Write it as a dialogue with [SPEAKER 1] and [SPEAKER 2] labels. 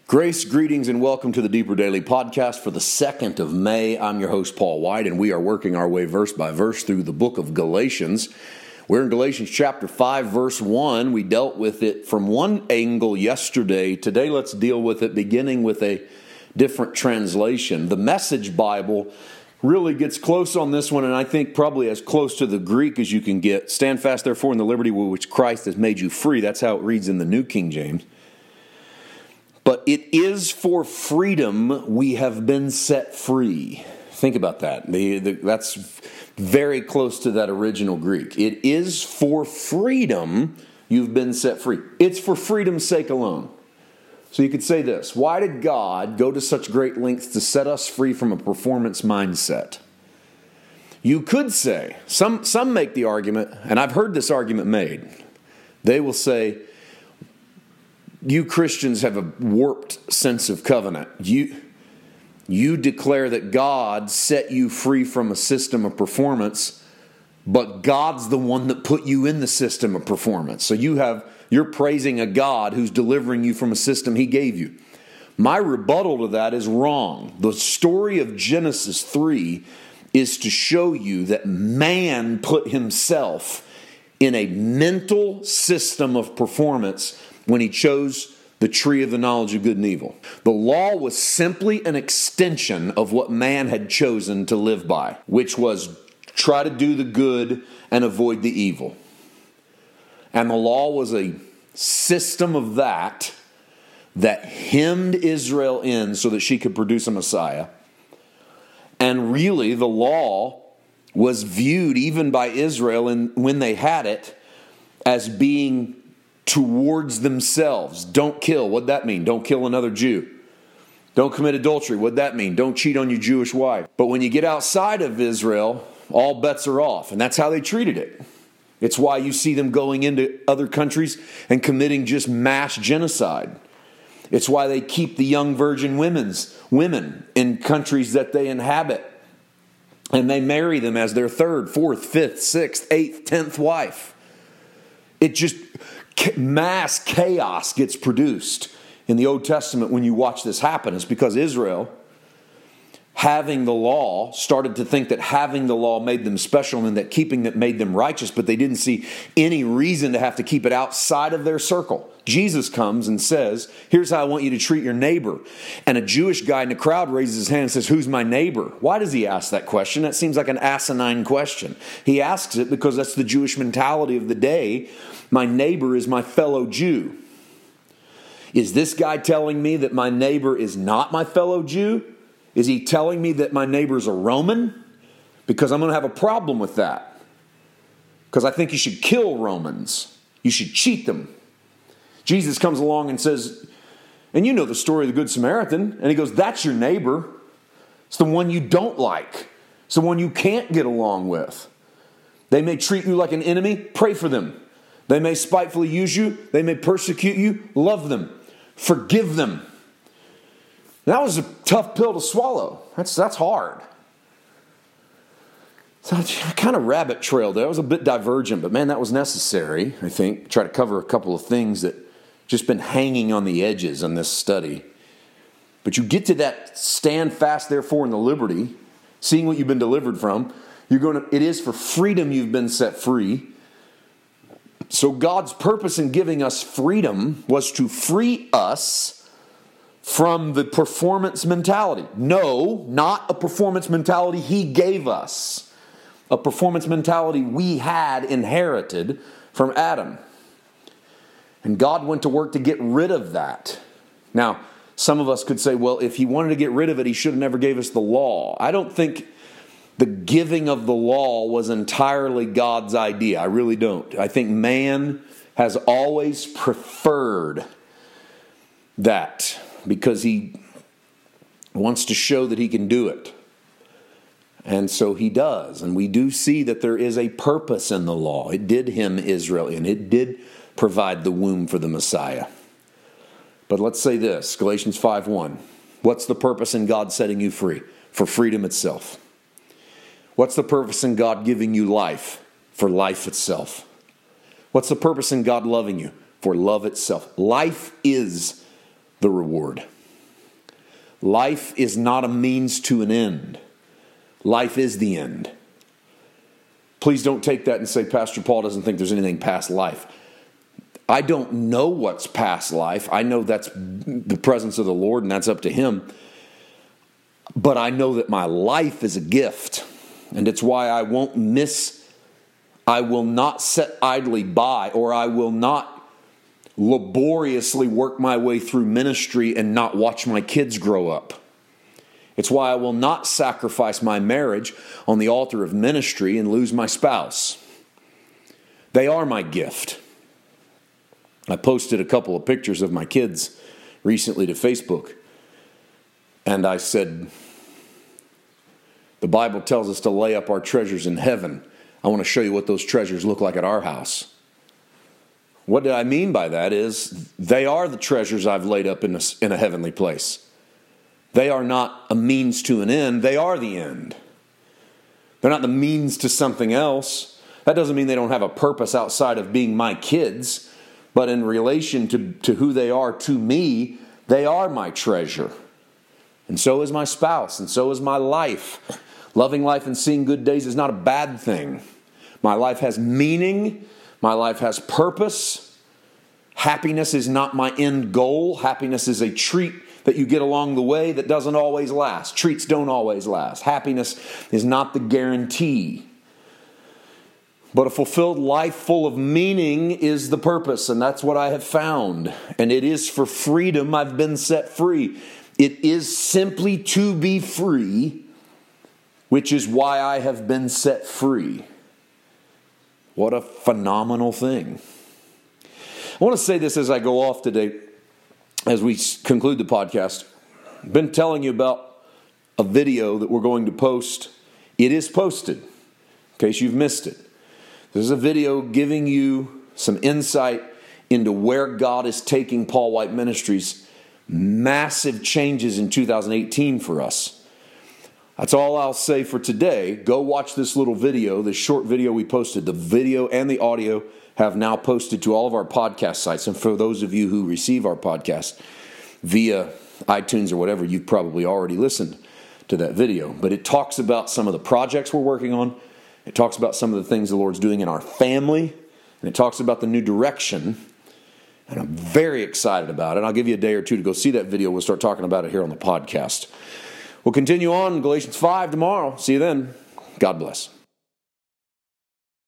[SPEAKER 1] Grace, greetings, and welcome to the Deeper Daily Podcast for the 2nd of May. I'm your host, Paul White, and we are working our way verse by verse through the book of Galatians. We're in Galatians chapter 5, verse 1. We dealt with it from one angle yesterday. Today, let's deal with it beginning with a different translation. The Message Bible really gets close on this one, and I think probably as close to the Greek as you can get. Stand fast, therefore, in the liberty with which Christ has made you free. That's how it reads in the New King James. But it is for freedom we have been set free. Think about that. That's very close to that original Greek. It is for freedom you've been set free. It's for freedom's sake alone. So you could say this: why did God go to such great lengths to set us free from a performance mindset? You could say, some make the argument, and I've heard this argument made. They will say, you Christians have a warped sense of covenant. You declare that God set you free from a system of performance, but God's the one that put you in the system of performance. So you're praising a God who's delivering you from a system He gave you. My rebuttal to that is wrong. The story of Genesis 3 is to show you that man put himself in a mental system of performance when he chose the tree of the knowledge of good and evil. The law was simply an extension of what man had chosen to live by, which was try to do the good and avoid the evil. And the law was a system of that hemmed Israel in so that she could produce a Messiah. And really, the law was viewed even by Israel, and when they had it, as being towards themselves. Don't kill. What'd that mean? Don't kill another Jew. Don't commit adultery. What'd that mean? Don't cheat on your Jewish wife. But when you get outside of Israel, all bets are off. And that's how they treated it. It's why you see them going into other countries and committing just mass genocide. It's why they keep the young virgin women in countries that they inhabit. And they marry them as their third, fourth, fifth, sixth, eighth, 10th wife. It just mass chaos gets produced in the Old Testament when you watch this happen. It's because Israel, having the law, started to think that having the law made them special and that keeping it made them righteous, but they didn't see any reason to have to keep it outside of their circle. Jesus comes and says, here's how I want you to treat your neighbor. And a Jewish guy in the crowd raises his hand and says, who's my neighbor? Why does he ask that question? That seems like an asinine question. He asks it because that's the Jewish mentality of the day. My neighbor is my fellow Jew. Is this guy telling me that my neighbor is not my fellow Jew? Is he telling me that my neighbor's a Roman? Because I'm going to have a problem with that. Because I think you should kill Romans. You should cheat them. Jesus comes along and says, and you know the story of the Good Samaritan, and he goes, that's your neighbor. It's the one you don't like. It's the one you can't get along with. They may treat you like an enemy. Pray for them. They may spitefully use you. They may persecute you. Love them. Forgive them. That was a tough pill to swallow. That's hard. So I kind of rabbit trailed there. I was a bit divergent, but man, that was necessary, I think. Try to cover a couple of things that just been hanging on the edges in this study. But you get to that stand fast, therefore, in the liberty, seeing what you've been delivered from. It is for freedom you've been set free. So God's purpose in giving us freedom was to free us from the performance mentality. No, not a performance mentality He gave us. A performance mentality we had inherited from Adam. And God went to work to get rid of that. Now, some of us could say, well, if He wanted to get rid of it, He should have never gave us the law. I don't think the giving of the law was entirely God's idea. I really don't. I think man has always preferred that because he wants to show that he can do it. And so he does. And we do see that there is a purpose in the law. It did hem Israel in. It did provide the womb for the Messiah. But let's say this, Galatians 5:1. What's the purpose in God setting you free? For freedom itself. What's the purpose in God giving you life? For life itself. What's the purpose in God loving you? For love itself. Life is the reward. Life is not a means to an end. Life is the end. Please don't take that and say, Pastor Paul doesn't think there's anything past life. I don't know what's past life. I know that's the presence of the Lord, and that's up to Him. But I know that my life is a gift, and it's why I will not sit idly by, or I will not laboriously work my way through ministry and not watch my kids grow up. It's why I will not sacrifice my marriage on the altar of ministry and lose my spouse. They are my gift. I posted a couple of pictures of my kids recently to Facebook, and I said, the Bible tells us to lay up our treasures in heaven. I want to show you what those treasures look like at our house. What did I mean by that is they are the treasures I've laid up in a heavenly place. They are not a means to an end. They are the end. They're not the means to something else. That doesn't mean they don't have a purpose outside of being my kids. But in relation to who they are to me, they are my treasure. And so is my spouse, and so is my life. Loving life and seeing good days is not a bad thing. My life has meaning. My life has purpose. Happiness is not my end goal. Happiness is a treat that you get along the way that doesn't always last. Treats don't always last. Happiness is not the guarantee. But a fulfilled life full of meaning is the purpose, and that's what I have found. And it is for freedom I've been set free. It is simply to be free, which is why I have been set free. What a phenomenal thing. I want to say this as I go off today, as we conclude the podcast. I've been telling you about a video that we're going to post. It is posted, in case you've missed it. This is a video giving you some insight into where God is taking Paul White Ministries. Massive changes in 2018 for us. That's all I'll say for today. Go watch this little video, this short video we posted. The video and the audio have now posted to all of our podcast sites. And for those of you who receive our podcast via iTunes or whatever, you've probably already listened to that video. But it talks about some of the projects we're working on. It talks about some of the things the Lord's doing in our family. And it talks about the new direction. And I'm very excited about it. I'll give you a day or two to go see that video. We'll start talking about it here on the podcast. We'll continue on in Galatians 5 tomorrow. See you then. God bless.